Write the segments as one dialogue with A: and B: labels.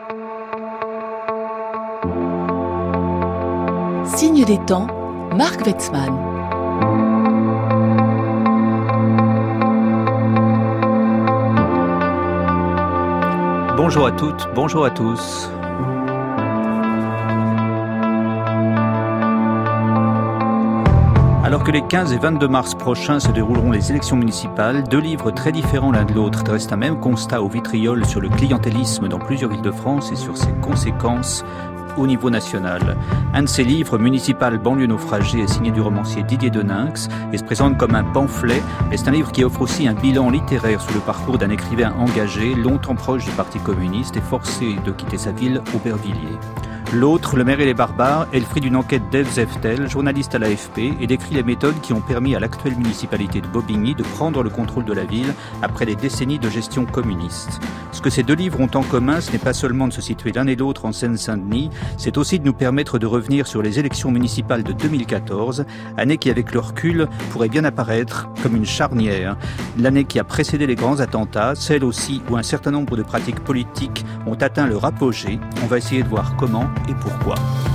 A: Signe des temps, Marc Wetzmann.
B: Bonjour à toutes, bonjour à tous. Alors que les 15 et 22 mars prochains se dérouleront les élections municipales, deux livres très différents l'un de l'autre dressent un même constat au vitriol sur le clientélisme dans plusieurs villes de France et sur ses conséquences au niveau national. Un de ces livres, Municipal, banlieue naufragée, est signé du romancier Didier Deninx et se présente comme un pamphlet, mais c'est un livre qui offre aussi un bilan littéraire sur le parcours d'un écrivain engagé, longtemps proche du Parti communiste et forcé de quitter sa ville, Aubervilliers. L'autre, Le Maire et les barbares, est le fruit d'une enquête d'Ève Zeftel, journaliste à l'AFP, et décrit les méthodes qui ont permis à l'actuelle municipalité de Bobigny de prendre le contrôle de la ville après des décennies de gestion communiste. Ce que ces deux livres ont en commun, ce n'est pas seulement de se situer l'un et l'autre en Seine-Saint-Denis, c'est aussi de nous permettre de revenir sur les élections municipales de 2014, année qui, avec le recul, pourrait bien apparaître comme une charnière. L'année qui a précédé les grands attentats, celle aussi où un certain nombre de pratiques politiques ont atteint leur apogée. On va essayer de voir comment et pourquoi.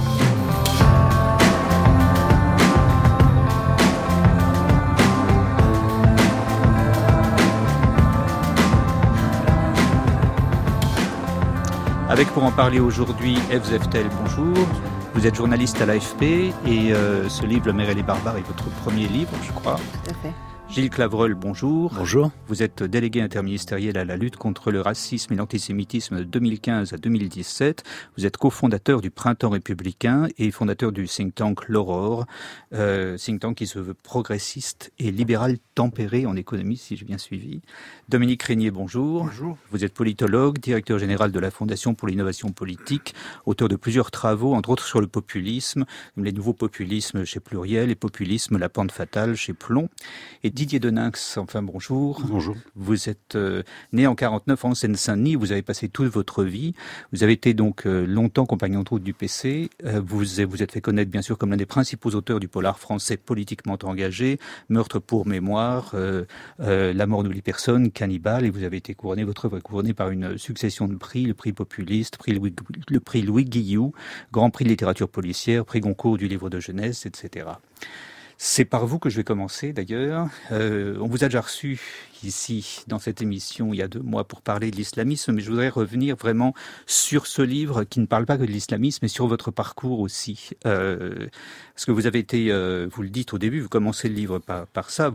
B: Avec pour en parler aujourd'hui Ève Zeftel, bonjour. Vous êtes journaliste à l'AFP et ce livre, Le Maire et les barbares, est votre premier livre, je crois.
C: Tout à fait.
B: Gilles Clavreul, bonjour.
D: Bonjour.
B: Vous êtes délégué interministériel à la lutte contre le racisme et l'antisémitisme de 2015 à 2017. Vous êtes cofondateur du Printemps républicain et fondateur du think tank L'Aurore, think tank qui se veut progressiste et libéral tempéré en économie, si j'ai bien suivi. Dominique Régnier, bonjour.
D: Bonjour.
B: Vous êtes politologue, directeur général de la Fondation pour l'innovation politique, auteur de plusieurs travaux, entre autres sur le populisme, les nouveaux populismes chez Pluriel et populisme, la pente fatale chez Plomb. Et Didier Deninx, enfin bonjour.
D: Bonjour.
B: Vous êtes né en 49 en Seine-Saint-Denis, vous avez passé toute votre vie. Vous avez été donc longtemps compagnon de route du PC. Vous êtes fait connaître bien sûr comme l'un des principaux auteurs du polar français politiquement engagé, Meurtre pour mémoire, La mort n'oublie personne, Cannibale, et vous avez été couronné, votre œuvre est couronnée par une succession de prix, le prix populiste, le prix Louis Guillou, Grand prix de littérature policière, prix Goncourt du livre de jeunesse, etc. C'est par vous que je vais commencer d'ailleurs. On vous a déjà reçu ici dans cette émission il y a 2 mois pour parler de l'islamisme, mais je voudrais revenir vraiment sur ce livre qui ne parle pas que de l'islamisme, mais sur votre parcours aussi. Parce que vous avez été, vous le dites au début, vous commencez le livre par ça,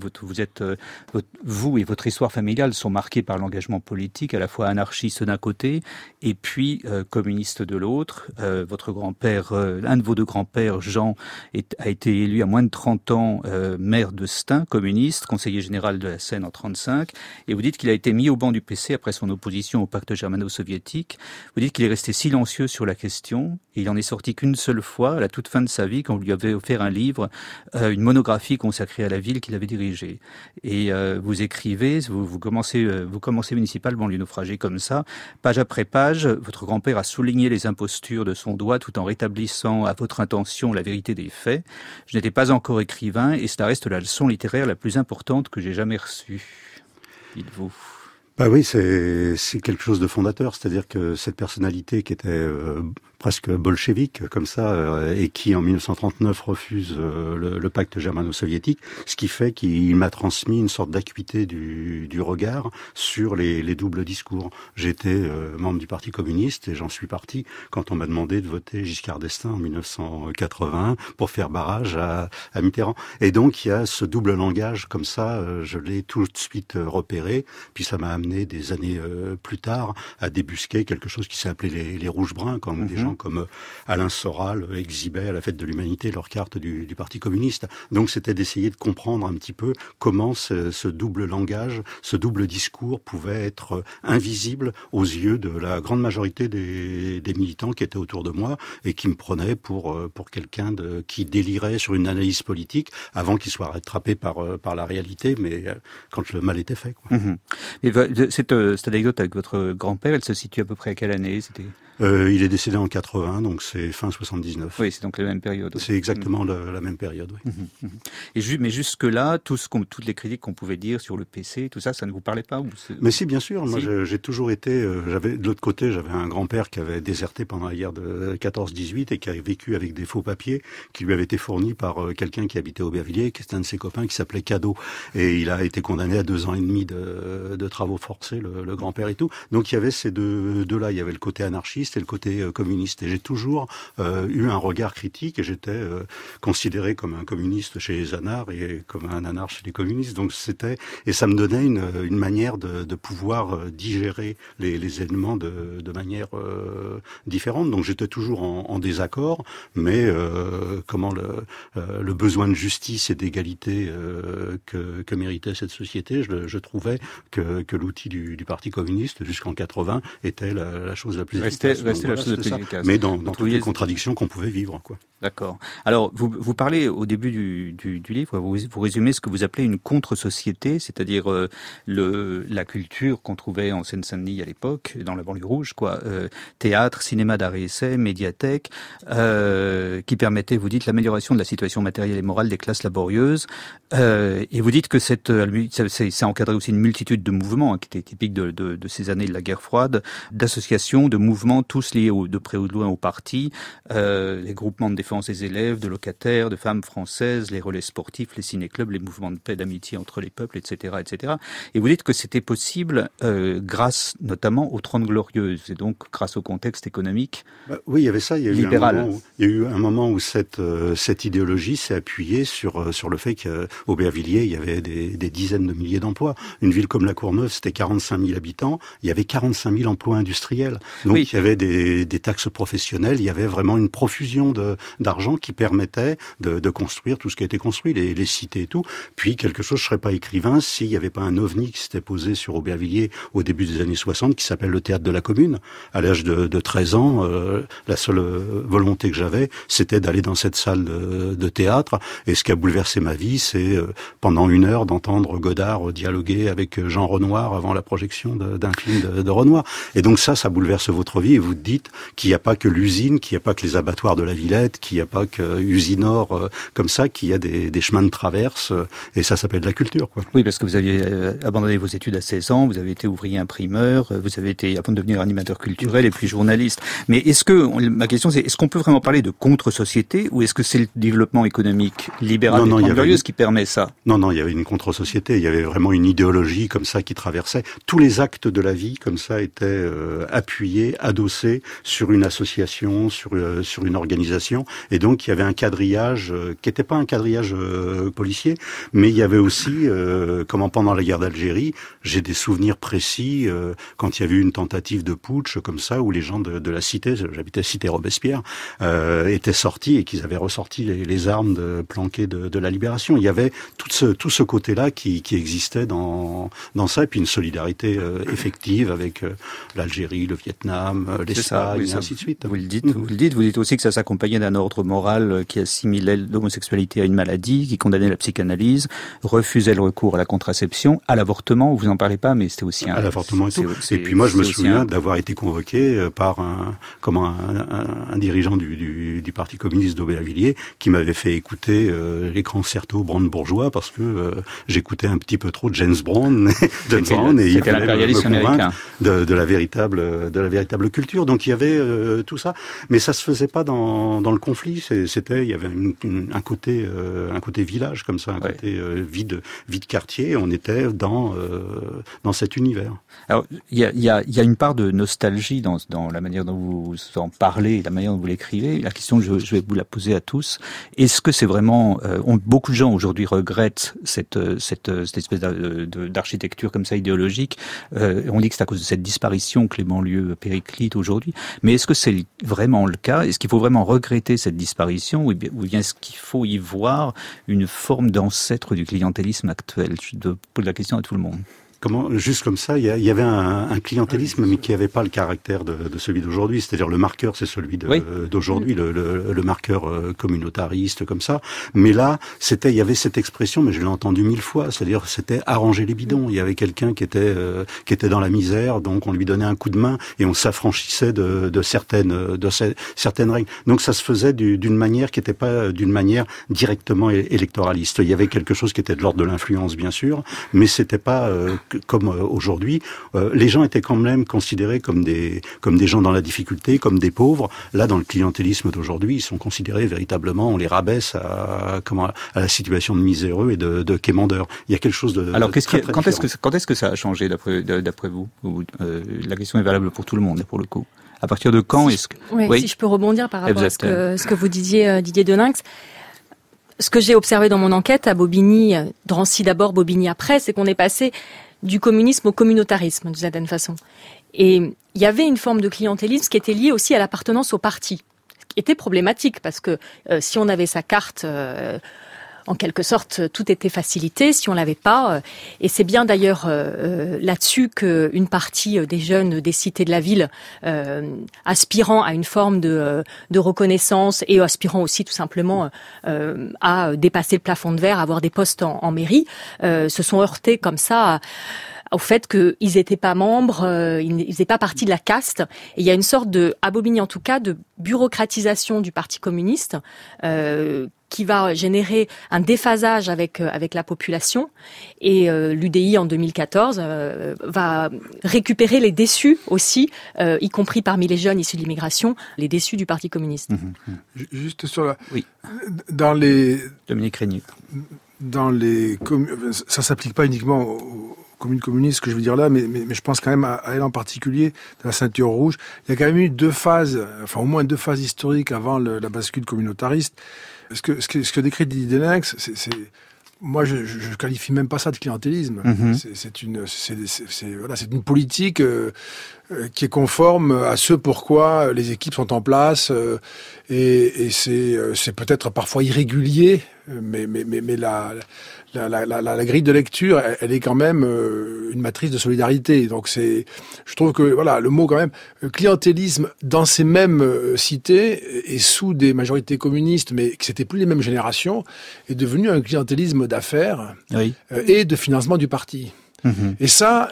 B: vous et votre histoire familiale sont marqués par l'engagement politique, à la fois anarchiste d'un côté et puis communiste de l'autre. Votre grand-père, un de vos 2 grands-pères, Jean, a été élu à moins de 30 ans maire de Stein, communiste, conseiller général de la Seine en 1935, et vous dites qu'il a été mis au banc du PC après son opposition au pacte germano-soviétique. Vous dites qu'il est resté silencieux sur la question, et il en est sorti qu'une seule fois, à la toute fin de sa vie, quand vous lui avez offert un livre, une monographie consacrée à la ville qu'il avait dirigée. Et vous écrivez, vous commencez Municipal, banlieue naufragée comme ça, page après page, votre grand-père a souligné les impostures de son doigt tout en rétablissant à votre intention la vérité des faits. Je n'étais pas encore écrivain et cela reste la leçon littéraire la plus importante que j'ai jamais reçue. Dites-vous.
D: Bah oui, c'est quelque chose de fondateur, c'est-à-dire que cette personnalité qui était presque bolchevique comme ça, et qui en 1939 refuse le pacte germano-soviétique, ce qui fait qu'il m'a transmis une sorte d'acuité du regard sur les doubles discours. J'étais membre du Parti communiste et j'en suis parti quand on m'a demandé de voter Giscard d'Estaing en 1981 pour faire barrage à Mitterrand. Et donc il y a ce double langage comme ça, je l'ai tout de suite repéré, puis ça m'a amené des années plus tard à débusquer quelque chose qui s'est appelé les rouges-bruns, comme des gens comme Alain Soral exhibaient à la Fête de l'Humanité leur carte du Parti communiste. Donc c'était d'essayer de comprendre un petit peu comment ce double langage, ce double discours pouvait être invisible aux yeux de la grande majorité des militants qui étaient autour de moi et qui me prenaient pour quelqu'un qui délirait sur une analyse politique avant qu'il soit rattrapé par la réalité, mais quand le mal était fait, quoi.
B: Et cette anecdote avec votre grand-père, elle se situe à peu près à quelle année?
D: Il est décédé en 80, donc c'est fin 79.
B: Oui, c'est donc la même période.
D: C'est exactement la même période, oui.
B: Mais jusque-là, toutes les critiques qu'on pouvait dire sur le PC, tout ça, ça ne vous parlait pas
D: Mais si, bien sûr. Moi, j'ai toujours été... de l'autre côté, j'avais un grand-père qui avait déserté pendant la guerre de 14-18 et qui avait vécu avec des faux papiers qui lui avaient été fournis par quelqu'un qui habitait Aubervilliers, qui était un de ses copains, qui s'appelait Cadeau. Et il a été condamné à 2 ans et demi de travaux forcés, le grand-père et tout. Donc il y avait ces deux-là. Il y avait le côté anarchiste et le côté communiste. Et j'ai toujours eu un regard critique et j'étais considéré comme un communiste chez les anards et comme un anarche chez les communistes. Donc et ça me donnait une manière de pouvoir digérer les éléments de manière différente. Donc j'étais toujours en désaccord, mais le besoin de justice et d'égalité que méritait cette société, je trouvais que l'outil du Parti communiste jusqu'en 80 était la chose la plus efficace.
B: Restait la chose la plus efficace.
D: Mais dans toutes les contradictions qu'on pouvait vivre, quoi.
B: D'accord. Alors, vous parlez au début du livre, vous résumez ce que vous appelez une contre-société, c'est-à-dire la culture qu'on trouvait en Seine-Saint-Denis à l'époque, dans la banlieue rouge, théâtre, cinéma d'art et essai, médiathèque, qui permettait, vous dites, l'amélioration de la situation matérielle et morale des classes laborieuses, et vous dites que ça encadrait aussi une multitude de mouvements qui étaient typiques de ces années de la guerre froide, d'associations, de mouvements, tous liés de près ou de loin au parti, les groupements de défense des élèves, de locataires, de femmes françaises, les relais sportifs, les ciné-clubs, les mouvements de paix, d'amitié entre les peuples, etc., etc. Et vous dites que c'était possible grâce notamment aux 30 Glorieuses, et donc grâce au contexte économique
D: oui, il y avait ça. Il y a
B: libéral.
D: Il y a eu un moment où cette idéologie s'est appuyée sur le fait qu'Aubervilliers, il y avait des dizaines de milliers d'emplois. Une ville comme La Courneuve, c'était 45 000 habitants. Il y avait 45 000 emplois industriels. Donc il y avait des taxes professionnelles. Il y avait vraiment une profusion d'argent qui permettait de construire tout ce qui a été construit, les cités et tout. Puis quelque chose, je serais pas écrivain s'il n'y avait pas un ovni qui s'était posé sur Aubervilliers au début des années 60 qui s'appelle le Théâtre de la Commune. À l'âge de 13 ans, la seule volonté que j'avais, c'était d'aller dans cette salle de théâtre. Et ce qui a bouleversé ma vie, c'est pendant 1 heure d'entendre Godard dialoguer avec Jean Renoir avant la projection d'un film de Renoir. Et donc ça bouleverse votre vie et vous dites qu'il n'y a pas que l'usine, qu'il n'y a pas que les abattoirs de la Villette, qu'il n'y a pas que Usinor comme ça, qu'il y a des chemins de traverse et ça s'appelle de la culture, quoi.
B: Oui, parce que vous aviez abandonné vos études à 16 ans, vous avez été ouvrier imprimeur, vous avez été, avant de devenir animateur culturel et puis journaliste. Mais ma question c'est, est-ce qu'on peut vraiment parler de contre-société ou est-ce que c'est le développement économique libéral des 30 Glorieuses qui permet ça?
D: Non, il y avait une contre-société, il y avait vraiment une idéologie comme ça qui traversait. Tous les actes de la vie comme ça étaient appuyés, adossés sur une association, sur une organisation. Et donc il y avait un quadrillage qui n'était pas un quadrillage policier, mais il y avait aussi, pendant la guerre d'Algérie, j'ai des souvenirs précis quand il y avait eu une tentative de putsch comme ça, où les gens de la cité, j'habitais cité Robespierre, étaient sortis et qu'ils avaient ressorti les armes planquées de la libération. Il y avait tout ce côté-là qui existait dans ça, et puis une solidarité effective avec l'Algérie, le Vietnam, l'Espagne, et ainsi de suite.
B: Vous le dites aussi que ça s'accompagnait d'un ordre moral qui assimilait l'homosexualité à une maladie, qui condamnait la psychanalyse, refusait le recours à la contraception, à l'avortement, vous en parlez pas, mais c'était aussi
D: à l'avortement et tout. Et puis moi, je me souviens d'avoir été convoqué par un dirigeant du Parti communiste d'Aubervilliers qui m'avait fait écouter les concertos brandebourgeois parce que j'écoutais un petit peu trop de James Brown et il voulait me convaincre de la véritable culture. Donc il y avait tout ça, mais ça se faisait pas dans le conflit. Il y avait un côté village comme ça, un côté vie de quartier. On était dans cet univers.
B: Alors il y a une part de nostalgie dans la manière dont vous en parlez, la manière dont vous l'écrivez. La question, je vais vous la poser à tous. Est-ce que c'est vraiment beaucoup de gens aujourd'hui regrettent cette espèce d'architecture comme ça idéologique. On dit que c'est à cause de cette disparition que les banlieues périclitent aujourd'hui. Mais est-ce que c'est vraiment le cas? Est-ce qu'il faut vraiment regretter cette disparition ou bien est-ce qu'il faut y voir une forme d'ancêtre du clientélisme actuel? Je pose la question à tout le monde.
D: juste comme ça, il y avait un clientélisme, mais qui n'avait pas le caractère de celui d'aujourd'hui. C'est-à-dire le marqueur, c'est celui d'aujourd'hui, le marqueur communautariste, comme ça. Mais là, il y avait cette expression, mais je l'ai entendu 1000 fois. C'est-à-dire, c'était arranger les bidons. Il y avait quelqu'un qui était dans la misère, donc on lui donnait un coup de main et on s'affranchissait de certaines règles. Donc ça se faisait d'une manière qui n'était pas d'une manière directement électoraliste. Il y avait quelque chose qui était de l'ordre de l'influence, bien sûr, mais c'était pas comme aujourd'hui. Les gens étaient quand même considérés comme des gens dans la difficulté, comme des pauvres. Là, dans le clientélisme d'aujourd'hui, ils sont considérés véritablement, on les rabaisse à la situation de miséreux et de quémandeurs. Il y a quelque chose de
B: Alors,
D: quand
B: est-ce que ça a changé d'après vous? La question est valable pour tout le monde, pour le coup. À partir de quand est-ce que...
C: Si je peux rebondir par rapport à ce que vous disiez, Didier Deninx. Ce que j'ai observé dans mon enquête à Bobigny, Drancy d'abord, Bobigny après, c'est qu'on est passé du communisme au communautarisme, d'une certaine façon. Et il y avait une forme de clientélisme qui était liée aussi à l'appartenance au parti, ce qui était problématique, parce que si on avait sa carte... en quelque sorte, tout était facilité si on l'avait pas. Et c'est bien d'ailleurs là-dessus qu'une partie des jeunes des cités de la ville, aspirant à une forme de reconnaissance et aspirant aussi tout simplement à dépasser le plafond de verre, à avoir des postes en mairie, se sont heurtés comme ça au fait qu'ils n'étaient pas membres, ils n'étaient pas partie de la caste. Et il y a une sorte à Bobigny en tout cas, de bureaucratisation du Parti communiste qui va générer un déphasage avec la population. Et l'UDI en 2014 va récupérer les déçus aussi, y compris parmi les jeunes issus de l'immigration, les déçus du Parti communiste.
E: Juste sur la...
B: Oui.
E: Dans les...
B: Dominique Régnier.
E: Dans les... Ça s'applique pas uniquement aux communes communistes, ce que je veux dire là, mais je pense quand même à elle en particulier, de la ceinture rouge. Il y a quand même eu au moins deux phases historiques avant la bascule communautariste. Ce que décrit Didier Deninx, moi, je qualifie même pas ça de clientélisme. C'est une politique qui est conforme à ce pourquoi les équipes sont en place, et c'est peut-être parfois irrégulier, mais la grille de lecture, elle est quand même une matrice de solidarité. Donc je trouve que le mot quand même clientélisme dans ces mêmes cités et sous des majorités communistes, mais que c'était plus les mêmes générations, est devenu un clientélisme d'affaires et de financement du parti. Et ça,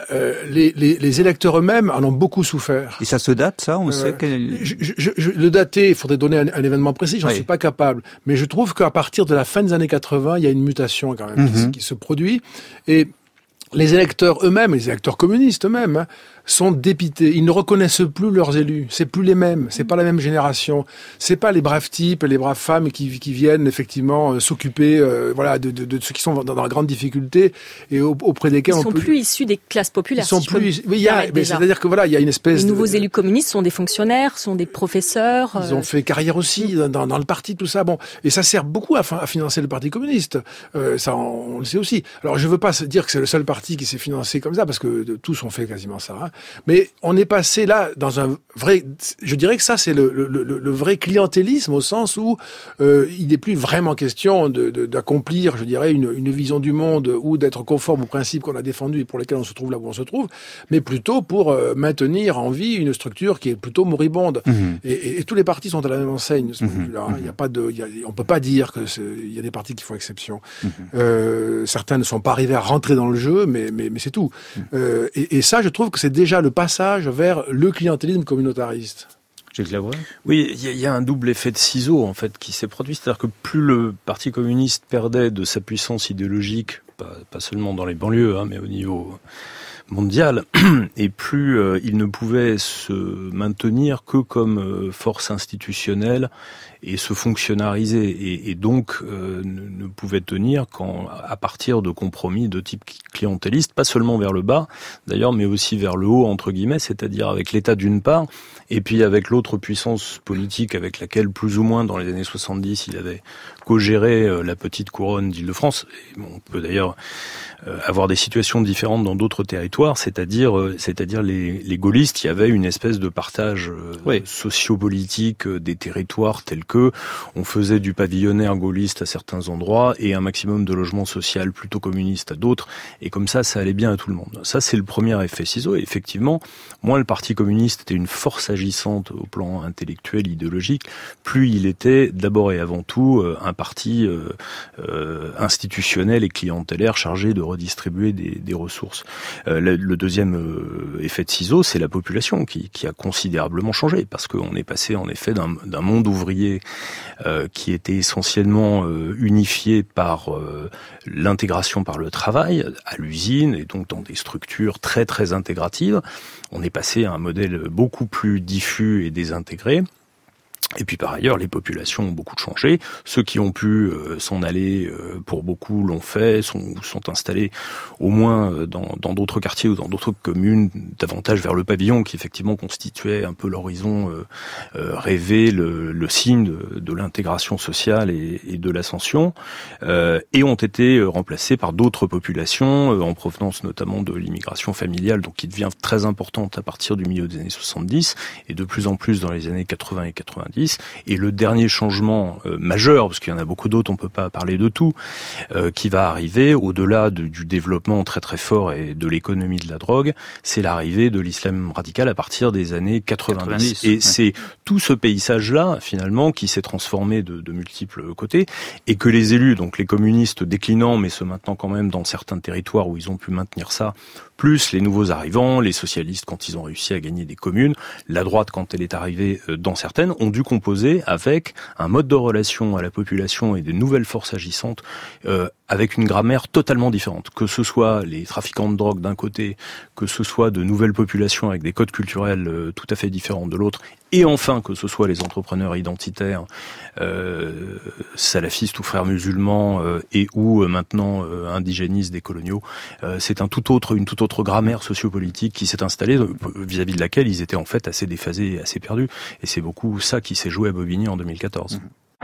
E: les électeurs eux-mêmes en ont beaucoup souffert.
B: Et ça se date, ça? On sait
E: le dater, il faudrait donner un événement précis, j'en suis pas capable. Mais je trouve qu'à partir de la fin des années 80, il y a une mutation quand même qui se produit. Et les électeurs eux-mêmes, les électeurs communistes eux-mêmes, sont dépités. Ils ne reconnaissent plus leurs élus. C'est plus les mêmes. C'est pas la même génération. C'est pas les braves types, les braves femmes qui viennent effectivement s'occuper, de ceux qui sont dans la grande difficulté et auprès desquels
C: ils sont plus issus des classes populaires.
E: Ils sont plus. Oui, c'est-à-dire que il y a une espèce.
C: Les nouveaux élus communistes sont des fonctionnaires, sont des professeurs.
E: Ils ont fait carrière aussi dans le parti, tout ça. Bon, et ça sert beaucoup à financer le Parti communiste. Ça, on le sait aussi. Alors, je veux pas dire que c'est le seul parti qui s'est financé comme ça, parce que tous ont fait quasiment ça. Hein. Mais on est passé là dans un vrai... Je dirais que ça, c'est le vrai clientélisme, au sens où il n'est plus vraiment question d'accomplir, je dirais, une vision du monde ou d'être conforme aux principes qu'on a défendus et pour lesquels on se trouve là où on se trouve, mais plutôt pour maintenir en vie une structure qui est plutôt moribonde. Et tous les partis sont à la même enseigne, ce point de vue-là. Il y a pas on peut pas dire qu'il y a des partis qui font exception. Certains ne sont pas arrivés à rentrer dans le jeu, mais c'est tout. Et ça, je trouve que c'est déjà le passage vers le clientélisme communautariste.
F: Oui, il y a un double effet de ciseau en fait qui s'est produit, c'est-à-dire que plus le Parti communiste perdait de sa puissance idéologique, pas seulement dans les banlieues, mais au niveau mondial, et plus il ne pouvait se maintenir que comme force institutionnelle et se fonctionnariser, et donc ne pouvait tenir à partir de compromis de type clientéliste, pas seulement vers le bas d'ailleurs, mais aussi vers le haut entre guillemets, c'est-à-dire avec l'État d'une part, et puis avec l'autre puissance politique avec laquelle plus ou moins dans les années 70 il avait co-géré la petite couronne d'Île-de-France. On peut d'ailleurs avoir des situations différentes dans d'autres territoires. territoire, c'est-à-dire les gaullistes. Il y avait une espèce de partage sociopolitique des territoires tels que on faisait du pavillonnaire gaulliste à certains endroits et un maximum de logements sociaux plutôt communistes à d'autres, et comme ça allait bien à tout le monde. Ça, c'est le premier effet ciseau. Et effectivement, moins le Parti communiste était une force agissante au plan intellectuel, idéologique, plus il était d'abord et avant tout un parti institutionnel et clientélaire chargé de redistribuer des ressources. Le deuxième effet de ciseau, c'est la population qui a considérablement changé, parce qu'on est passé en effet d'un monde ouvrier qui était essentiellement unifié par l'intégration par le travail à l'usine, et donc dans des structures très très intégratives. On est passé à un modèle beaucoup plus diffus et désintégré. Et puis par ailleurs, les populations ont beaucoup changé. Ceux qui ont pu s'en aller, pour beaucoup l'ont fait, sont installés au moins dans d'autres quartiers ou dans d'autres communes, davantage vers le pavillon, qui effectivement constituait un peu l'horizon rêvé, le signe de l'intégration sociale et de l'ascension, et ont été remplacés par d'autres populations, en provenance notamment de l'immigration familiale, donc qui devient très importante à partir du milieu des années 70, et de plus en plus dans les années 80 et 90. Et le dernier changement majeur, parce qu'il y en a beaucoup d'autres, on peut pas parler de tout, qui va arriver au-delà du développement très très fort et de l'économie de la drogue, c'est l'arrivée de l'islam radical à partir des années 90. Et c'est tout ce paysage-là, finalement, qui s'est transformé de multiples côtés, et que les élus, donc les communistes déclinants, mais se maintenant quand même dans certains territoires où ils ont pu maintenir ça, plus les nouveaux arrivants, les socialistes quand ils ont réussi à gagner des communes, la droite quand elle est arrivée dans certaines, ont dû composer avec un mode de relation à la population et des nouvelles forces agissantes, avec une grammaire totalement différente. Que ce soit les trafiquants de drogue d'un côté, que ce soit de nouvelles populations avec des codes culturels tout à fait différents de l'autre, et enfin que ce soit les entrepreneurs identitaires, salafistes ou frères musulmans, et ou maintenant indigénistes des coloniaux. C'est une toute autre grammaire sociopolitique qui s'est installée, vis-à-vis de laquelle ils étaient en fait assez déphasés et assez perdus. Et c'est beaucoup ça qui s'est joué à Bobigny en 2014.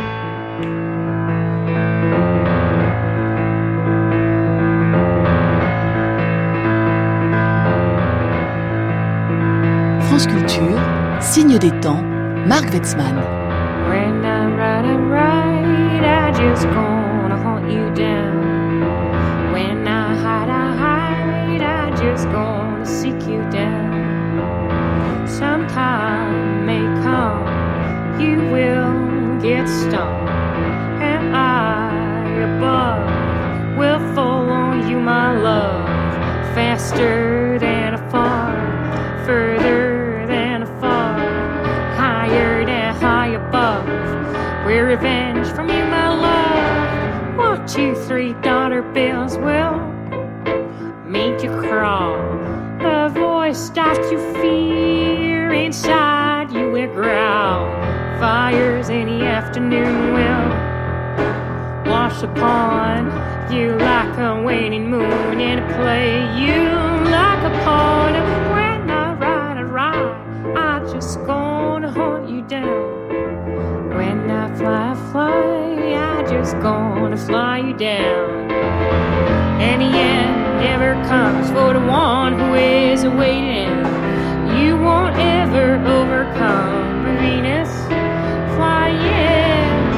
A: France Culture, signe des temps, Marc Wetzmann.
G: When I'm right, I just gonna hunt you down. When I hide, I just gonna seek you down. Sometime may come, you will get stung, and I above will fall on you, my love, faster than a far, further than a far, higher than high above. We're revenge from you, my love. 1, 2, 3 dollar bills will make you crawl. The voice that you fear inside you will growl. Fires in the afternoon will wash upon you like a waning moon in a play. You like a pawn. When I ride, I just gonna hunt you down. When I fly, I just gonna fly you down. And the end never comes for the one who is awaiting. You won't ever overcome Venus flying.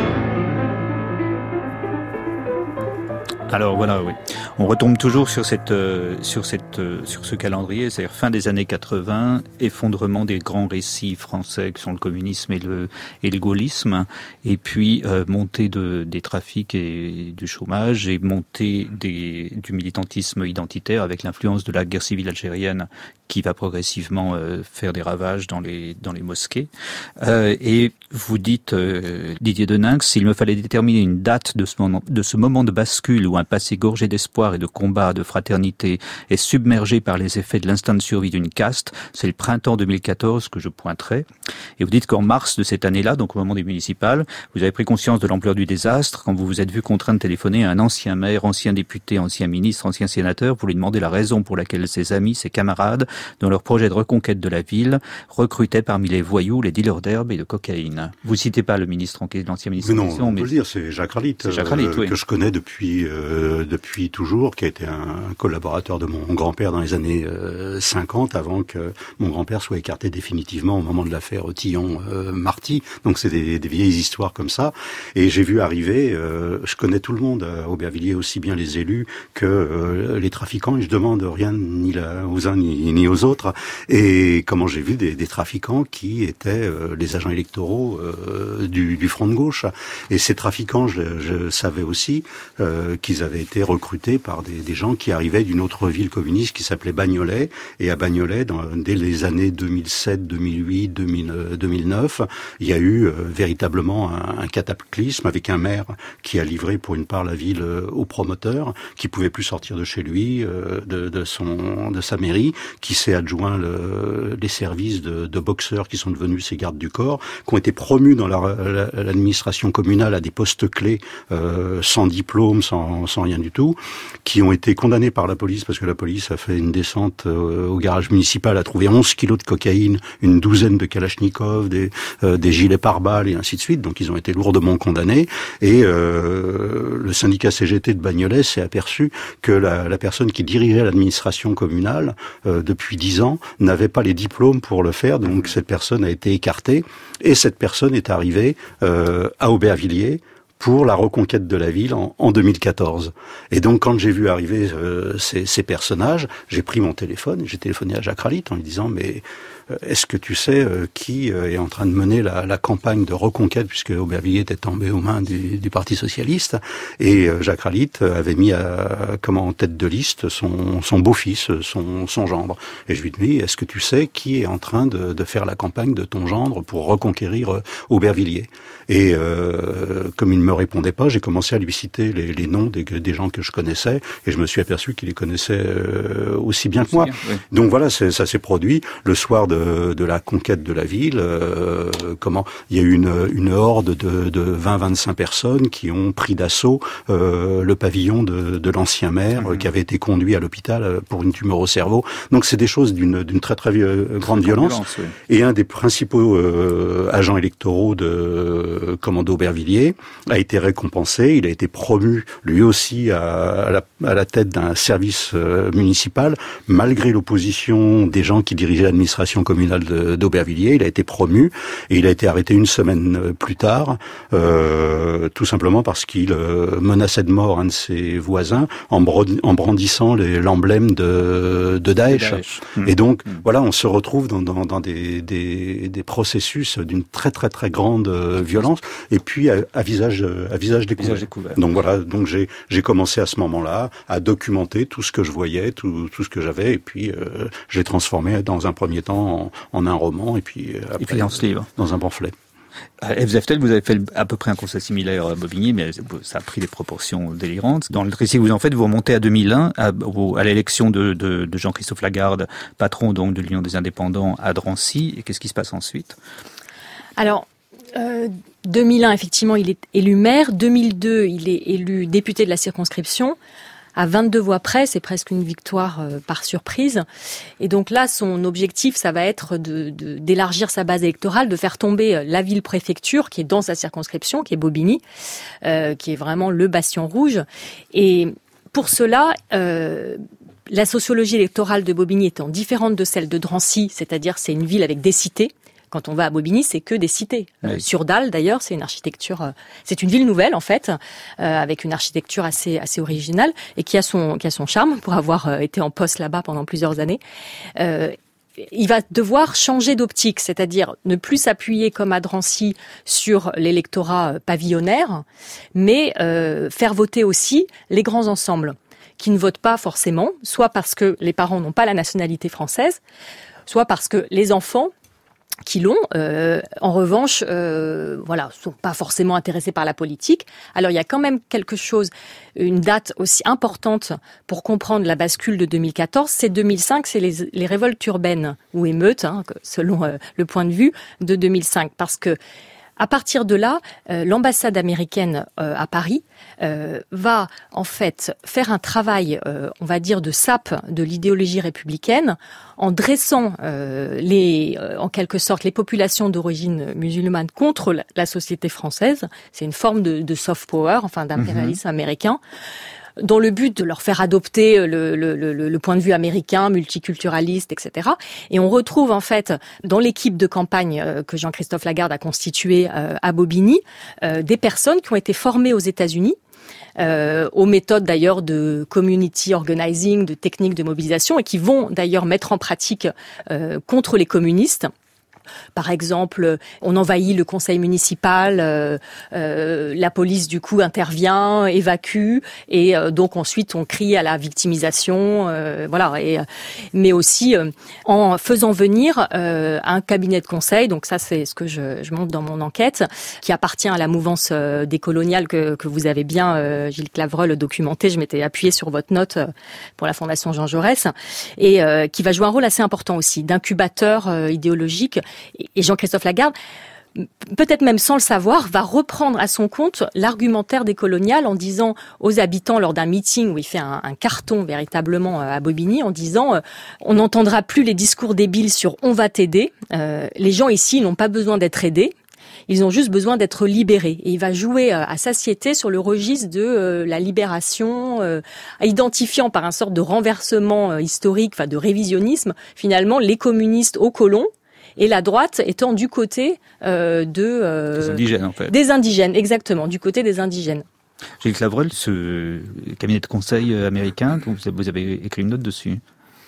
B: Alors voilà, oui. On retombe toujours sur ce calendrier, c'est-à-dire fin des années 80, effondrement des grands récits français que sont le communisme et le gaullisme, et puis montée des trafics et du chômage, et montée du militantisme identitaire avec l'influence de la guerre civile algérienne qui va progressivement faire des ravages dans les mosquées. Et vous dites, Didier Deninx, s'il me fallait déterminer une date de ce moment de bascule où un passé gorgé d'espoir et de combat, de fraternité est submergé par les effets de l'instinct de survie d'une caste, c'est le printemps 2014 que je pointerai. Et vous dites qu'en mars de cette année-là, donc au moment des municipales, vous avez pris conscience de l'ampleur du désastre quand vous vous êtes vu contraint de téléphoner à un ancien maire, ancien député, ancien ministre, ancien sénateur pour lui demander la raison pour laquelle ses amis, ses camarades, dans leur projet de reconquête de la ville, recrutaient parmi les voyous les dealers d'herbe et de cocaïne. Vous citez pas le ministre l'ancien ministre
D: mais non,
B: en question,
D: on peut le dire, c'est Jacques Ralite,
B: oui.
D: que je connais depuis depuis toujours, qui a été un collaborateur de mon grand-père dans les années 50, avant que mon grand-père soit écarté définitivement au moment de l'affaire Tillon-Marty. Donc c'est des vieilles histoires comme ça. Et j'ai vu arriver, je connais tout le monde à Aubervilliers, aussi bien les élus que les trafiquants, et je demande rien ni aux uns ni aux autres. Et comment j'ai vu des trafiquants qui étaient les agents électoraux du Front de gauche. Et ces trafiquants, je savais aussi qu'ils avaient été recrutés par des gens qui arrivaient d'une autre ville communiste qui s'appelait Bagnolet. Et à Bagnolet, dès les années 2007, 2008, 2009, il y a eu véritablement un cataclysme avec un maire qui a livré pour une part la ville au promoteur, qui pouvait plus sortir de chez lui, de sa mairie, qui s'est adjoint les services de boxeurs qui sont devenus ses gardes du corps, qui ont été promus dans l'administration communale à des postes clés, sans diplôme, sans rien du tout, qui ont été condamnés par la police parce que la police a fait une descente au garage municipal, a trouvé 11 kilos de cocaïne, une douzaine de kalachnikovs, des gilets pare-balles et ainsi de suite. Donc ils ont été lourdement condamnés. Et le syndicat CGT de Bagnolet s'est aperçu que la personne qui dirigeait l'administration communale depuis 10 ans n'avait pas les diplômes pour le faire. Donc cette personne a été écartée et cette personne est arrivée à Aubervilliers pour la reconquête de la ville en 2014. Et donc, quand j'ai vu arriver ces personnages, j'ai pris mon téléphone et j'ai téléphoné à Jacques Ralite en lui disant « Mais est-ce que tu sais qui est en train de mener la campagne de reconquête, puisque Aubervilliers était tombé aux mains du Parti socialiste ?» Et Jacques Ralite avait mis en tête de liste son beau-fils, son gendre. Et je lui ai dit « Est-ce que tu sais qui est en train de faire la campagne de ton gendre pour reconquérir Aubervilliers ?» Et comme il ne me répondait pas, j'ai commencé à lui citer les noms des gens que je connaissais, et je me suis aperçu qu'il les connaissait aussi bien que moi. Oui. Donc voilà, ça s'est produit le soir de la conquête de la ville. Il y a eu une horde de 20-25 personnes qui ont pris d'assaut le pavillon de l'ancien maire, qui avait été conduit à l'hôpital pour une tumeur au cerveau. Donc c'est des choses d'une très très grande violence. Oui. Et un des principaux agents électoraux d'Aubervilliers a été récompensé. Il a été promu lui aussi à la tête d'un service municipal, malgré l'opposition des gens qui dirigeaient l'administration communale d'Aubervilliers. Il a été promu et il a été arrêté une semaine plus tard, tout simplement parce qu'il menaçait de mort un de ses voisins en brandissant l'emblème de Daesh. Et donc, voilà, on se retrouve dans des processus d'une très très très grande violence, et puis à visage découvert. Donc voilà, donc j'ai commencé à ce moment-là à documenter tout ce que je voyais, tout ce que j'avais, et puis j'ai transformé dans un premier temps en un roman, et puis après,
B: dans ce livre,
D: dans un pamphlet.
B: À F. vous avez fait à peu près un constat similaire à Bobigny, mais ça a pris des proportions délirantes. Dans le récit que vous en faites, vous remontez à 2001, à l'élection de Jean-Christophe Lagarde, patron donc de l'Union des Indépendants à Drancy. Et qu'est-ce qui se passe ensuite ?
C: Alors, 2001, effectivement, il est élu maire. 2002, il est élu député de la circonscription. À 22 voix près, c'est presque une victoire par surprise. Et donc là, son objectif, ça va être d'élargir sa base électorale, de faire tomber la ville-préfecture qui est dans sa circonscription, qui est Bobigny, qui est vraiment le bastion rouge. Et pour cela, la sociologie électorale de Bobigny étant différente de celle de Drancy, c'est-à-dire c'est une ville avec des cités. Quand on va à Bobigny, c'est que des cités. Oui. Surdal, d'ailleurs, c'est une architecture, c'est une ville nouvelle en fait, avec une architecture assez originale et qui a son charme pour avoir été en poste là-bas pendant plusieurs années. Il va devoir changer d'optique, c'est-à-dire ne plus s'appuyer comme à Drancy sur l'électorat pavillonnaire, mais faire voter aussi les grands ensembles qui ne votent pas forcément, soit parce que les parents n'ont pas la nationalité française, soit parce que les enfants qui l'ont, en revanche, sont pas forcément intéressés par la politique. Alors il y a quand même quelque chose, une date aussi importante pour comprendre la bascule de 2014, c'est 2005, c'est les révoltes urbaines ou émeutes, selon le point de vue de 2005, parce que à partir de là, l'ambassade américaine à Paris va en fait faire un travail, on va dire, de sape de l'idéologie républicaine en dressant en quelque sorte les populations d'origine musulmane contre la société française. C'est une forme de soft power, enfin d'impérialisme américain. dans le but de leur faire adopter le point de vue américain, multiculturaliste, etc. Et on retrouve en fait dans l'équipe de campagne que Jean-Christophe Lagarde a constituée à Bobigny des personnes qui ont été formées aux États-Unis, aux méthodes d'ailleurs de community organizing, de techniques de mobilisation, et qui vont d'ailleurs mettre en pratique contre les communistes. Par exemple, on envahit le conseil municipal, la police du coup intervient, évacue, et donc ensuite on crie à la victimisation, voilà. Mais aussi en faisant venir un cabinet de conseil. Donc ça, c'est ce que je montre dans mon enquête, qui appartient à la mouvance décoloniale que vous avez bien, Gilles Clavreul, documenté. Je m'étais appuyée sur votre note pour la Fondation Jean Jaurès, et qui va jouer un rôle assez important aussi d'incubateur idéologique. Et Jean-Christophe Lagarde, peut-être même sans le savoir, va reprendre à son compte l'argumentaire décolonial en disant aux habitants lors d'un meeting où il fait un carton véritablement à Bobigny, en disant on n'entendra plus les discours débiles sur « on va t'aider ». Les gens ici n'ont pas besoin d'être aidés. Ils ont juste besoin d'être libérés. Et il va jouer à satiété sur le registre de la libération, identifiant par un sorte de renversement historique, enfin de révisionnisme, finalement les communistes aux colons, et la droite étant du côté des
B: indigènes, en fait.
C: Des indigènes, exactement, du côté des indigènes.
B: Gilles Clavreul, ce cabinet de conseil américain, vous avez écrit une note dessus.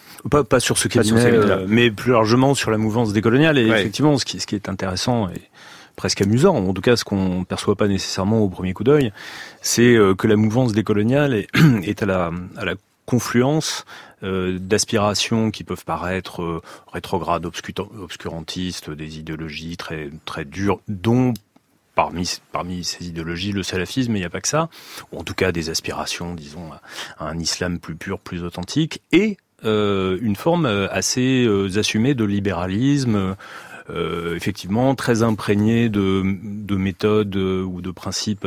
F: Pas sur ce cabinet, mais plus largement sur la mouvance décoloniale. Et effectivement, ce qui est intéressant et presque amusant, en tout cas ce qu'on ne perçoit pas nécessairement au premier coup d'œil, c'est que la mouvance décoloniale est à la confluence d'aspirations qui peuvent paraître rétrogrades, obscurantistes, des idéologies très très dures, dont parmi ces idéologies le salafisme, mais il n'y a pas que ça, ou en tout cas des aspirations, disons, à un islam plus pur, plus authentique, et une forme assez assumée de libéralisme, effectivement très imprégné de méthodes ou de principes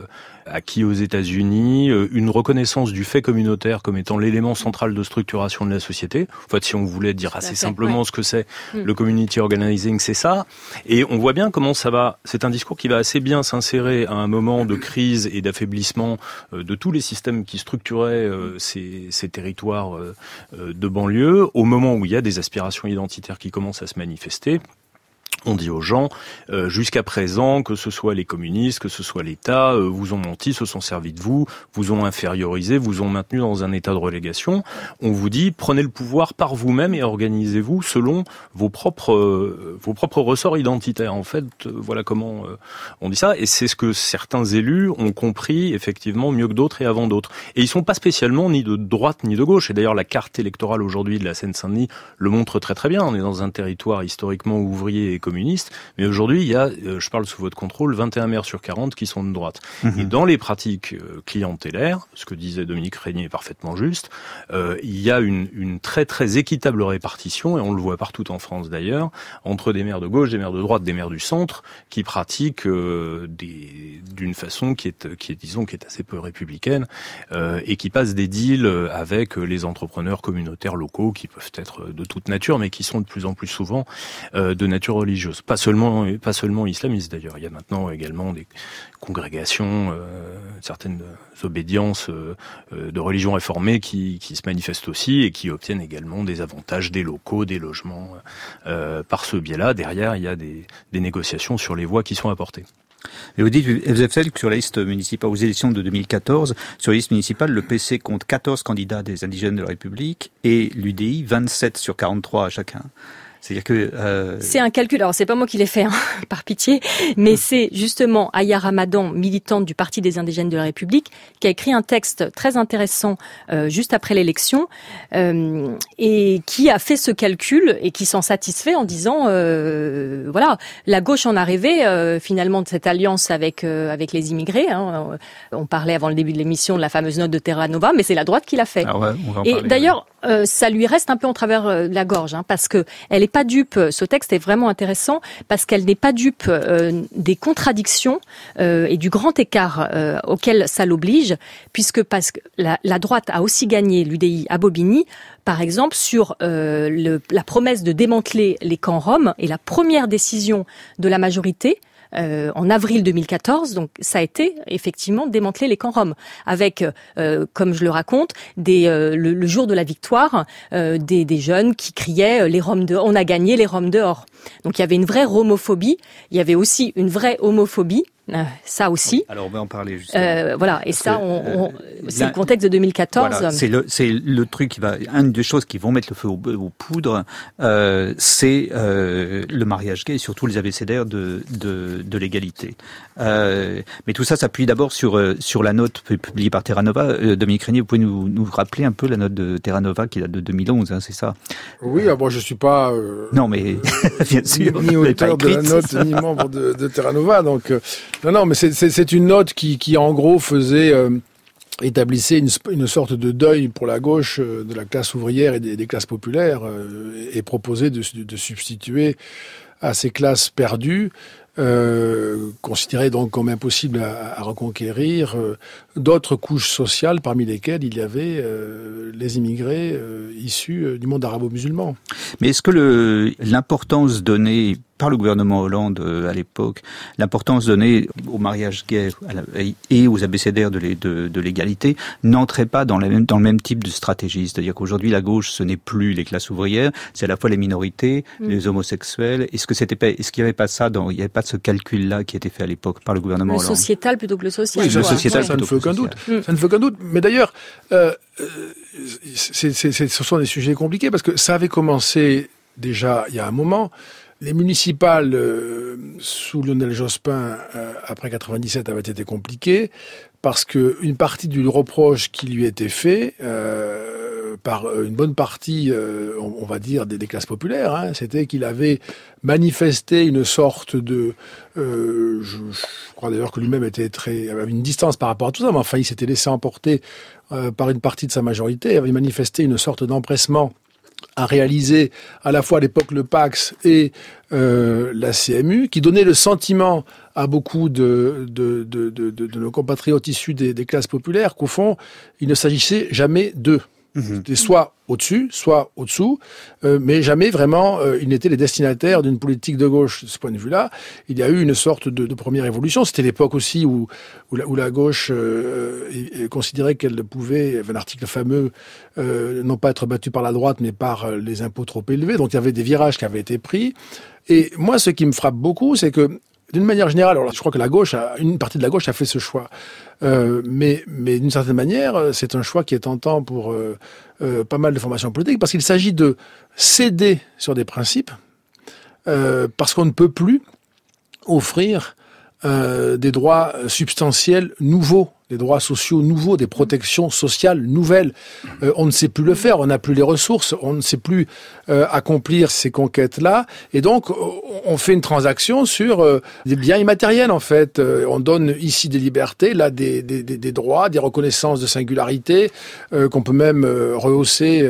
F: acquis aux États-Unis, une reconnaissance du fait communautaire comme étant l'élément central de structuration de la société. En fait, si on voulait dire assez simplement ce que c'est le community organizing, c'est ça. Et on voit bien comment ça va. C'est un discours qui va assez bien s'insérer à un moment de crise et d'affaiblissement de tous les systèmes qui structuraient ces territoires de banlieue, au moment où il y a des aspirations identitaires qui commencent à se manifester. On dit aux gens, jusqu'à présent, que ce soit les communistes, que ce soit l'État, vous ont menti, se sont servis de vous ont infériorisé, vous ont maintenu dans un état de relégation. On vous dit, prenez le pouvoir par vous-même et organisez-vous selon vos propres ressorts identitaires. En fait, voilà comment on dit ça. Et c'est ce que certains élus ont compris, effectivement, mieux que d'autres et avant d'autres. Et ils sont pas spécialement ni de droite ni de gauche. Et d'ailleurs, la carte électorale aujourd'hui de la Seine-Saint-Denis le montre très très bien. On est dans un territoire historiquement ouvrier et communiste, mais aujourd'hui, il y a, je parle sous votre contrôle, 21 maires sur 40 qui sont de droite. Et dans les pratiques clientélaires, ce que disait Dominique Régnier est parfaitement juste, il y a une très très équitable répartition, et on le voit partout en France d'ailleurs, entre des maires de gauche, des maires de droite, des maires du centre, qui pratiquent d'une façon qui est assez peu républicaine, et qui passent des deals avec les entrepreneurs communautaires locaux, qui peuvent être de toute nature, mais qui sont de plus en plus souvent de nature religieuse. Pas seulement islamistes d'ailleurs. Il y a maintenant également des congrégations, certaines obédiences de religion réformée qui se manifestent aussi et qui obtiennent également des avantages, des locaux, des logements par ce biais-là. Derrière, il y a des négociations sur les voies qui sont apportées.
B: Et vous dites, FZFL, que sur la liste municipale, aux élections de 2014, sur la liste municipale, le PC compte 14 candidats des indigènes de la République et l'UDI 27 sur 43 à chacun. C'est-à-dire que
C: c'est un calcul. Alors c'est pas moi qui l'ai fait, hein, par pitié, mais c'est justement Aya Ramadan, militante du Parti des indigènes de la République, qui a écrit un texte très intéressant juste après l'élection et qui a fait ce calcul et qui s'en satisfait en disant voilà, la gauche en a rêvé finalement de cette alliance avec les immigrés. Hein. On parlait avant le début de l'émission de la fameuse note de Terra Nova, mais c'est la droite qui l'a fait.
B: Ah ouais, on va en
C: et
B: parler,
C: d'ailleurs, ça lui reste un peu en travers de la gorge, hein, parce que elle est pas dupe. Ce texte est vraiment intéressant parce qu'elle n'est pas dupe des contradictions et du grand écart auquel ça l'oblige, parce que la droite a aussi gagné l'UDI à Bobigny, par exemple, sur la promesse de démanteler les camps roms, et la première décision de la majorité en avril 2014, donc ça a été effectivement démanteler les camps roms, avec, comme je le raconte, le jour de la victoire, des jeunes qui criaient les Roms dehors, on a gagné, les Roms dehors. Donc il y avait une vraie romophobie, il y avait aussi une vraie homophobie. Ça aussi.
B: Oui, alors on va en parler justement.
C: Voilà, et ça, c'est le contexte de 2014.
B: Voilà, c'est le truc qui va, une des choses qui vont mettre le feu aux poudres, c'est le mariage gay et surtout les abécédaires de l'égalité. Mais tout ça s'appuie d'abord sur la note publiée par Terra Nova. Dominique Régnier, vous pouvez nous rappeler un peu la note de Terra Nova qui date de 2011, hein, c'est ça?
E: Oui, bon, je suis pas
B: non, mais bien sûr,
E: ni auteur de la note ni membre de Terra Nova, donc non, mais c'est une note qui en gros établissait une sorte de deuil pour la gauche de la classe ouvrière et des classes populaires et proposait de substituer à ces classes perdues, considérées donc comme impossibles à reconquérir, d'autres couches sociales parmi lesquelles il y avait les immigrés issus du monde arabo-musulman.
B: Mais est-ce que l'importance donnée par le gouvernement Hollande à l'époque, l'importance donnée au mariage gay et aux abécédaires de l'égalité n'entrait pas dans le même type de stratégie. C'est-à-dire qu'aujourd'hui, la gauche, ce n'est plus les classes ouvrières, c'est à la fois les minorités, les homosexuels. Est-ce qu'il n'y avait pas ça il n'y avait pas de ce calcul-là qui était fait à l'époque par le gouvernement Hollande?
C: Le sociétal plutôt que le social.
E: Oui, le sociétal, ça ne fait aucun doute. Ça ne fait aucun doute. Mais d'ailleurs, ce sont des sujets compliqués parce que ça avait commencé déjà il y a un moment. Les municipales sous Lionel Jospin après 97 avaient été compliquées parce que une partie du reproche qui lui était fait par une bonne partie, on va dire, des classes populaires, hein, c'était qu'il avait manifesté une sorte de... je crois d'ailleurs que lui-même avait une distance par rapport à tout ça, mais enfin il s'était laissé emporter par une partie de sa majorité, il avait manifesté une sorte d'empressement à réaliser à la fois à l'époque le Pacs et la CMU, qui donnait le sentiment à beaucoup de nos compatriotes issus des classes populaires qu'au fond, il ne s'agissait jamais d'eux. C'était soit au-dessus, soit au-dessous, mais jamais vraiment ils n'étaient les destinataires d'une politique de gauche. De ce point de vue-là, il y a eu une sorte de première évolution. C'était l'époque aussi où la gauche considérait qu'elle pouvait, il y avait un article fameux, non pas être battue par la droite, mais par les impôts trop élevés. Donc il y avait des virages qui avaient été pris. Et moi, ce qui me frappe beaucoup, c'est que d'une manière générale, alors je crois que une partie de la gauche a fait ce choix. Mais d'une certaine manière, c'est un choix qui est tentant pour pas mal de formations politiques, parce qu'il s'agit de céder sur des principes, parce qu'on ne peut plus offrir des droits substantiels nouveaux, des droits sociaux nouveaux, des protections sociales nouvelles. On ne sait plus le faire, on n'a plus les ressources, on ne sait plus accomplir ces conquêtes-là, et donc on fait une transaction sur des biens immatériels en fait. On donne ici des libertés, là des droits, des reconnaissances de singularité qu'on peut même rehausser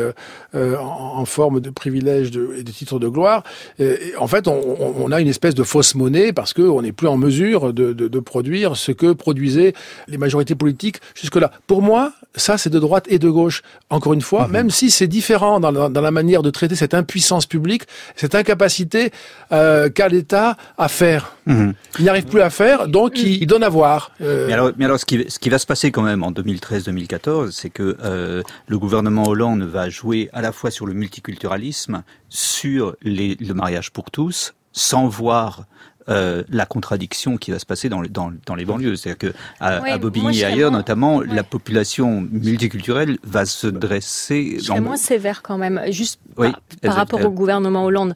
E: en forme de privilèges et de titres de gloire. Et en fait, on a une espèce de fausse monnaie parce qu'on n'est plus en mesure de produire ce que produisaient les majorités politiques jusque-là. Pour moi, ça c'est de droite et de gauche. Encore une fois, même si c'est différent dans la manière de traiter cette impuissance publique, cette incapacité qu'a l'État à faire. Il n'arrive plus à faire, donc il donne à voir.
B: Mais alors ce qui va se passer quand même en 2013-2014, c'est que le gouvernement Hollande va jouer à la fois sur le multiculturalisme, sur le mariage pour tous, sans voir la contradiction qui va se passer dans les banlieues. C'est-à-dire que à Bobigny et ailleurs, notamment, la population multiculturelle va se dresser...
C: Je serais moins sévère quand même, juste par rapport au gouvernement Hollande.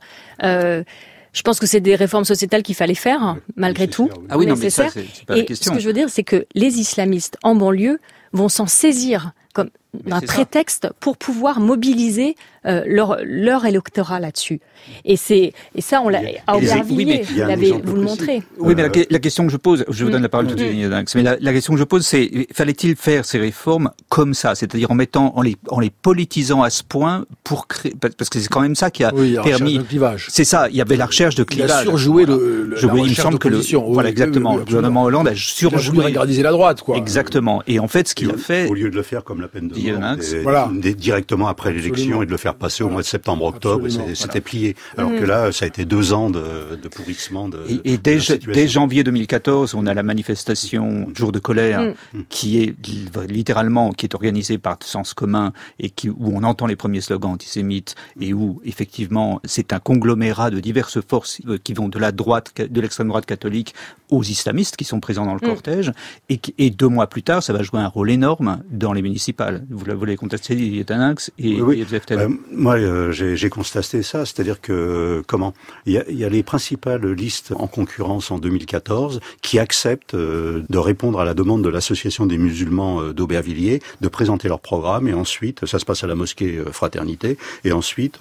C: Je pense que c'est des réformes sociétales qu'il fallait faire, malgré tout.
B: Ah oui, non, mais ça, c'est pas la question.
C: Ce que je veux dire, c'est que les islamistes en banlieue vont s'en saisir comme d'un prétexte pour pouvoir mobiliser leur électorat là-dessus. Et ça, on l'a à Aubervilliers, vous le montrez.
B: Oui, mais la question que je pose, je vous donne la parole tout de suite, mais la question que je pose, c'est fallait-il faire ces réformes comme ça, c'est-à-dire en les politisant à ce point pour créer, parce que c'est quand même ça qui a permis. C'est ça, il y avait la recherche de clivage.
E: Il a surjoué
B: il me semble que voilà, exactement. Le gouvernement Hollande a surjoué.
E: Il a voulu regardiser la droite, quoi.
B: Exactement. Et en fait, ce qu'il a fait,
D: au lieu de le faire comme la peine de mort, directement après l'élection et de le faire passer au mois de septembre-octobre, c'était plié. Alors que là, ça a été 2 ans de pourrissement
B: et dès janvier 2014, on a la manifestation Jour de colère qui est littéralement organisée par Sens commun et où on entend les premiers slogans antisémites et où effectivement c'est un conglomérat de diverses forces qui vont de la droite, de l'extrême droite catholique aux islamistes qui sont présents dans le cortège et 2 mois plus tard, ça va jouer un rôle énorme dans les municipales. Vous l'avez contesté, Didier Taninx et Joseph Tel.
D: Moi, j'ai constaté ça, c'est-à-dire que il y a les principales listes en concurrence en 2014 qui acceptent de répondre à la demande de l'association des musulmans d'Aubervilliers de présenter leur programme, et ensuite ça se passe à la mosquée Fraternité, et ensuite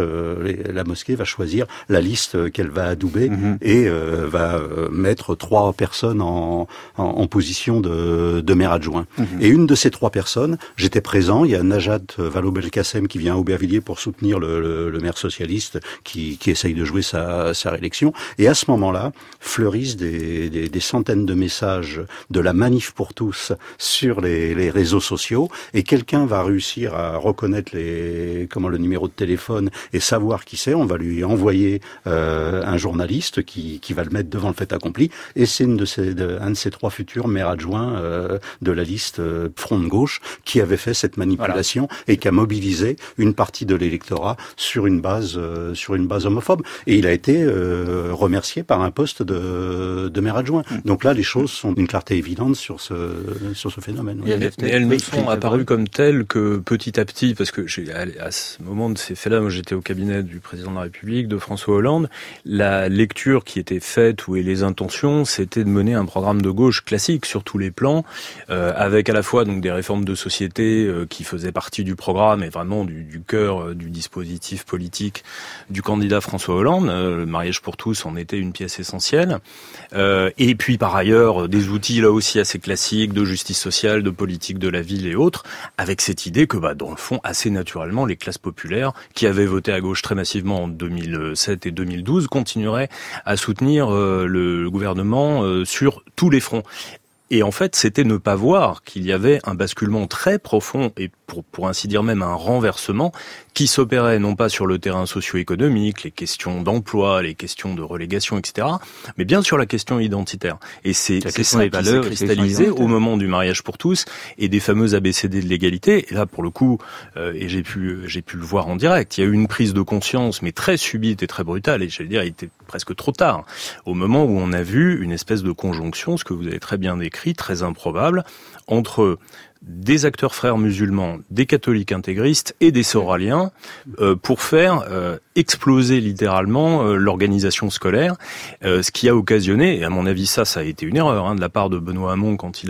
D: la mosquée va choisir la liste qu'elle va adouber et va mettre 3 personnes en position de maire adjoint. Et une de ces 3 personnes, j'étais présent, il y a Najat Vallaud-Belkacem qui vient à Aubervilliers pour soutenir le maire socialiste qui essaye de jouer sa réélection, et à ce moment-là fleurissent des centaines de messages de la Manif pour tous sur les réseaux sociaux, et quelqu'un va réussir à reconnaître le numéro de téléphone et savoir qui c'est. On va lui envoyer un journaliste qui va le mettre devant le fait accompli, et c'est un de ces 3 futurs maires adjoints de la liste Front de gauche qui avait fait cette manipulation et qui a mobilisé une partie de l'électorat sur une base homophobe, et il a été remercié par un poste de maire adjoint. Donc là, les choses sont d'une clarté évidente sur ce phénomène.
F: Et elles me sont apparues comme telles que petit à petit, parce que à ce moment de ces faits-là, moi j'étais au cabinet du président de la République, de François Hollande, la lecture qui était faite et les intentions, c'était de mener un programme de gauche classique sur tous les plans, avec à la fois donc des réformes de société qui faisaient partie du programme et vraiment du cœur du dispositif politique du candidat François Hollande. Le mariage pour tous en était une pièce essentielle. Et puis par ailleurs, des outils là aussi assez classiques de justice sociale, de politique de la ville et autres, avec cette idée que dans le fond, assez naturellement, les classes populaires qui avaient voté à gauche très massivement en 2007 et 2012 continueraient à soutenir le gouvernement sur tous les fronts. Et en fait, c'était ne pas voir qu'il y avait un basculement très profond et pour ainsi dire même un renversement qui s'opérait non pas sur le terrain socio-économique, les questions d'emploi, les questions de relégation, etc., mais bien sur la question identitaire. Et c'est ça qui s'est cristallisé au moment du mariage pour tous et des fameux ABCD de l'égalité. Et là, pour le coup, et j'ai pu le voir en direct, il y a eu une prise de conscience, mais très subite et très brutale, et j'allais dire, il était presque trop tard, au moment où on a vu une espèce de conjonction, ce que vous avez très bien décrit, très improbable, entre des acteurs frères musulmans, des catholiques intégristes et des soraliens pour faire exploser littéralement l'organisation scolaire, ce qui a occasionné, et à mon avis ça a été une erreur de la part de Benoît Hamon quand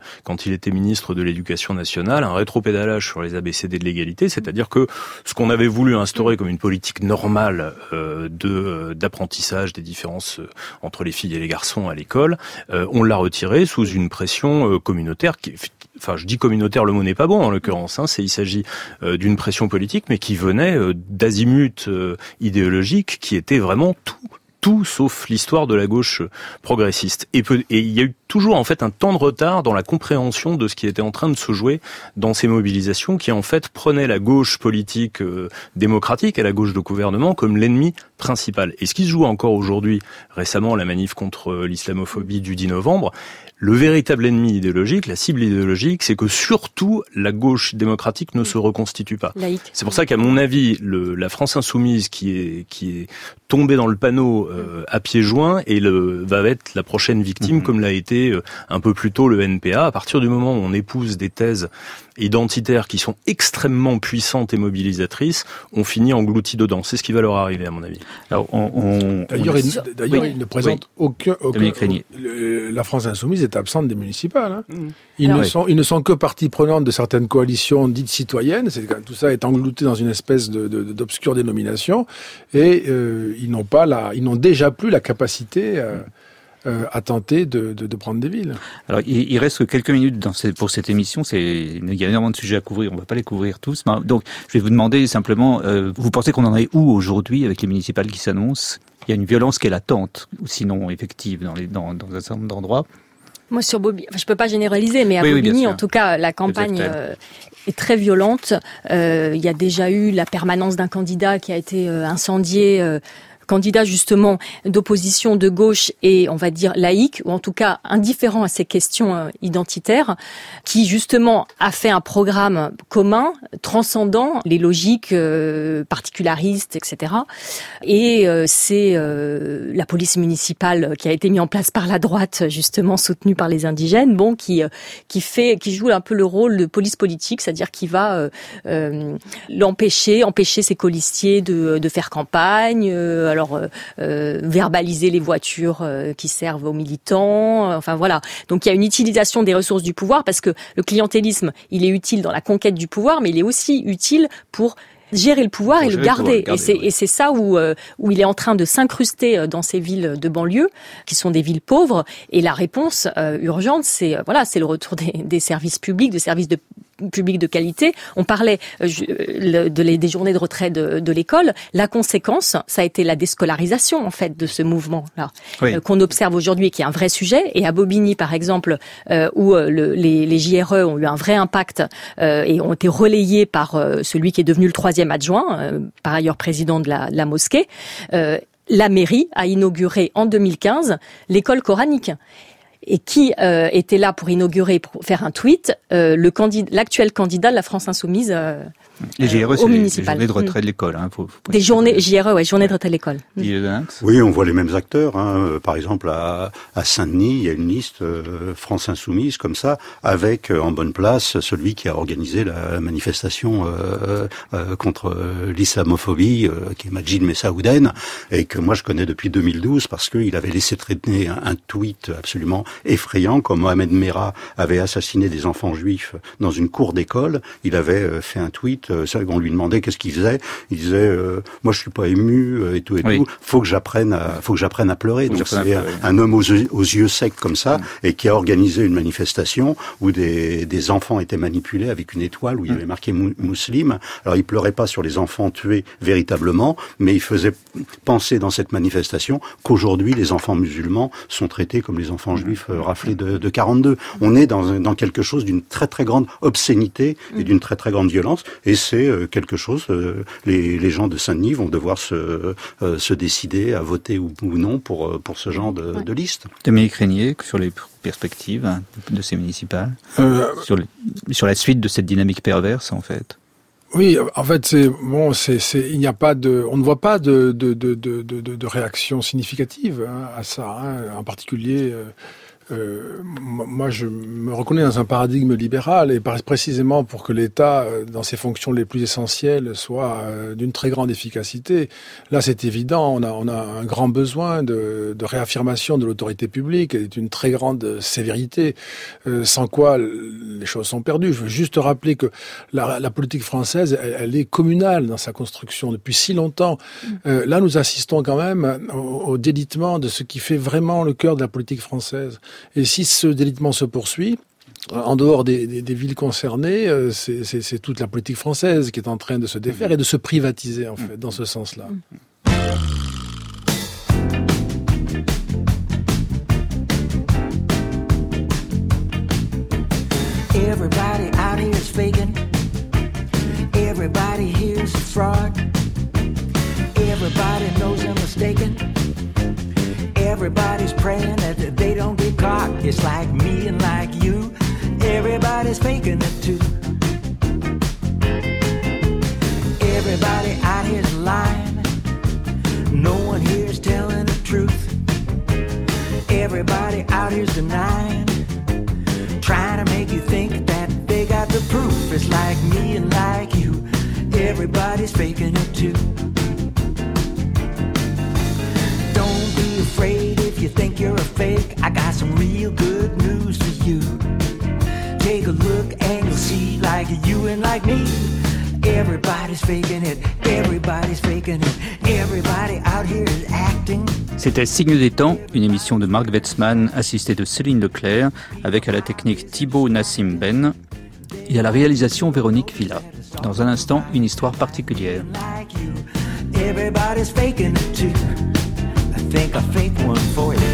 F: il était ministre de l'Éducation nationale, un rétropédalage sur les ABCD de l'égalité, c'est-à-dire que ce qu'on avait voulu instaurer comme une politique normale d'apprentissage des différences entre les filles et les garçons à l'école, on l'a retiré sous une pression communautaire qui, enfin je dis communautaire, le mot n'est pas bon en l'occurrence, il s'agit d'une pression politique mais qui venait d'azimut idéologique qui était vraiment tout sauf l'histoire de la gauche progressiste. Et il y a eu toujours en fait un temps de retard dans la compréhension de ce qui était en train de se jouer dans ces mobilisations qui en fait prenaient la gauche politique démocratique et la gauche de gouvernement comme l'ennemi principal. Et ce qui se joue encore aujourd'hui, récemment la manif contre l'islamophobie du 10 novembre, le véritable ennemi idéologique, la cible idéologique, c'est que surtout la gauche démocratique ne se reconstitue pas.
C: Laïque.
F: C'est pour ça qu'à mon avis, la France insoumise qui est tombée dans le panneau à pieds joints va être la prochaine victime, comme l'a été critiqué un peu plus tôt le NPA. À partir du moment où on épouse des thèses identitaires qui sont extrêmement puissantes et mobilisatrices, on finit englouti dedans. C'est ce qui va leur arriver, à mon avis.
E: Alors, D'ailleurs, il ne présente aucun la France insoumise est absente des municipales. Hein. Ils ne sont que partie prenante de certaines coalitions dites citoyennes. Tout ça est englouté dans une espèce d'obscure dénomination, et ils n'ont déjà plus la capacité à tenter de prendre des villes.
B: Alors, il reste quelques minutes pour cette émission. Il y a énormément de sujets à couvrir. On ne va pas les couvrir tous. Donc, je vais vous demander simplement, vous pensez qu'on en est où aujourd'hui avec les municipales qui s'annoncent? Il y a une violence qui est latente, ou sinon effective, dans un certain nombre d'endroits.
C: Moi, sur Bobigny, je peux pas généraliser, mais à Bobigny, en tout cas, la campagne est très violente. Il y a déjà eu la permanence d'un candidat qui a été incendié, candidat justement d'opposition de gauche et on va dire laïque, ou en tout cas indifférent à ces questions identitaires, qui justement a fait un programme commun, transcendant les logiques particularistes, etc. Et c'est la police municipale qui a été mise en place par la droite, justement soutenue par les indigènes, qui joue un peu le rôle de police politique, c'est-à-dire qui va empêcher ses colistiers de faire campagne, verbaliser les voitures qui servent aux militants, enfin voilà. Donc il y a une utilisation des ressources du pouvoir, parce que le clientélisme, il est utile dans la conquête du pouvoir, mais il est aussi utile pour gérer le pouvoir et le garder. Et c'est ça où il est en train de s'incruster dans ces villes de banlieue, qui sont des villes pauvres. Et la réponse urgente, c'est le retour des services publics, de services publics de qualité. On parlait des journées de retrait de l'école. La conséquence, ça a été la déscolarisation, en fait, de ce mouvement-là, qu'on observe aujourd'hui et qui est un vrai sujet. Et à Bobigny, par exemple, où les JRE ont eu un vrai impact et ont été relayés par celui qui est devenu le 3e adjoint, par ailleurs président de la mosquée, la mairie a inauguré en 2015 l'école coranique. Et qui était là pour inaugurer, pour faire un tweet, l'actuel candidat de la France insoumise
B: les JRE,
C: c'est les journées
B: de retrait de l'école.
C: Des journées JRE, journées de retrait de l'école.
D: Oui, on voit les mêmes acteurs. Par exemple, à Saint-Denis, il y a une liste France insoumise comme ça, avec en bonne place celui qui a organisé la manifestation contre l'islamophobie, qui est Majid Messaouden, et que moi je connais depuis 2012 parce qu'il avait laissé traîner un tweet absolument effrayant, quand Mohamed Merah avait assassiné des enfants juifs dans une cour d'école. Il avait fait un tweet, on lui demandait qu'est-ce qu'il faisait. Il disait moi je suis pas ému et tout et tout. Faut que j'apprenne à pleurer. Donc c'est un homme aux yeux secs comme ça, et qui a organisé une manifestation où des enfants étaient manipulés avec une étoile où il y avait marqué musulman. Alors il pleurait pas sur les enfants tués véritablement, mais il faisait penser dans cette manifestation qu'aujourd'hui les enfants musulmans sont traités comme les enfants juifs raflés de 42. On est dans quelque chose d'une très très grande obscénité et d'une très très grande violence, et c'est quelque chose, les gens de Saint-Denis vont devoir se décider à voter ou non pour ce genre de liste.
B: Dominique Régnier, sur les perspectives de ces municipales, sur la suite de cette dynamique perverse en fait.
E: Oui, en fait, il n'y a pas on ne voit pas de réaction significative à ça, en particulier. Moi, je me reconnais dans un paradigme libéral, et précisément pour que l'État, dans ses fonctions les plus essentielles, soit d'une très grande efficacité. Là, c'est évident, on a un grand besoin de réaffirmation de l'autorité publique et d'une très grande sévérité, sans quoi les choses sont perdues. Je veux juste rappeler que la politique française, elle est communale dans sa construction depuis si longtemps. Là, nous assistons quand même au délitement de ce qui fait vraiment le cœur de la politique française. Et si ce délitement se poursuit, en dehors des villes concernées, c'est toute la politique française qui est en train de se défaire et de se privatiser, en fait, dans ce sens-là.
H: Everybody out here is faking. Everybody here is a fraud. Everybody knows they're mistaken. Everybody's praying that they don't get caught. It's like me and like you. Everybody's faking it too. Everybody out here's lying. No one here's telling the truth. Everybody out here's denying, trying to make you think that they got the proof. It's like me and like you, everybody's faking it too. Don't be afraid if you think you're a fake. I got some real good news for you. Take a look and you'll see, like you and like me, everybody's faking it, everybody's faking it, everybody out here is acting.
B: C'était Signe des temps, une émission de Marc Wetzmann, assistée de Céline Leclerc, avec à la technique Thibaut Nassim Ben et à la réalisation Véronique Villa. Dans un instant, une histoire particulière.
H: Everybody's faking it too. I think I'll fake one for you.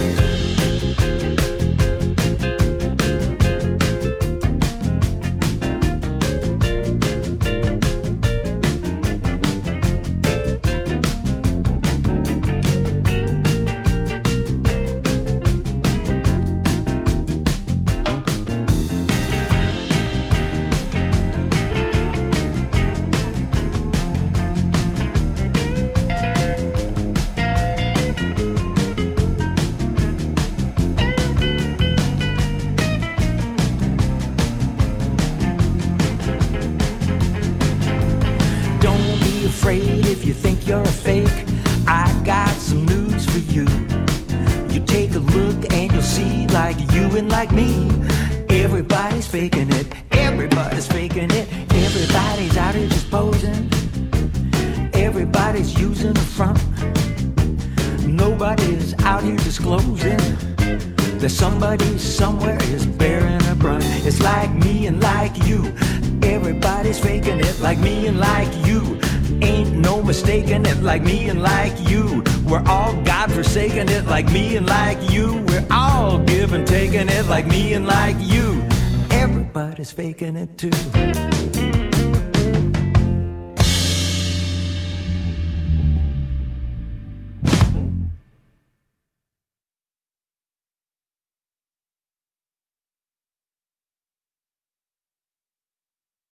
H: If you think you're a fake, I got some news for you. You take a look and you'll see, like you and like me, everybody's faking it, everybody's faking it, everybody's out here just posing, everybody's using a front, nobody's out here disclosing that somebody somewhere is bearing a brunt. It's like me and like you, everybody's faking it, like me and like you. Ain't no mistaking it, like me and like you. We're all God-forsaken it, like me and like you. We're all give and taking it, like me and like you. Everybody's faking it too.